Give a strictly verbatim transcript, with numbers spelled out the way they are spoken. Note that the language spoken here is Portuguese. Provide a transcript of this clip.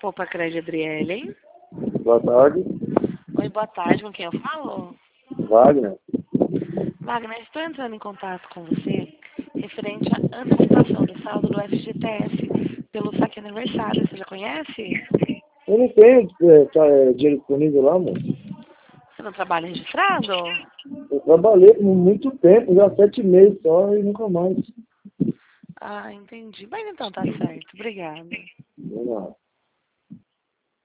Poupa Crédito Adriele, hein? Boa tarde. Oi, boa tarde, com quem eu falo? Wagner. Wagner, estou entrando em contato com você referente à antecipação do saldo do F G T S pelo saque aniversário. Você já conhece? Eu não tenho é, tá, é, dinheiro disponível lá, moço. Você não trabalha registrado? Eu trabalhei por muito tempo, já sete meses só e nunca mais. Ah, entendi. Mas então tá certo. Obrigada. Vamos lá.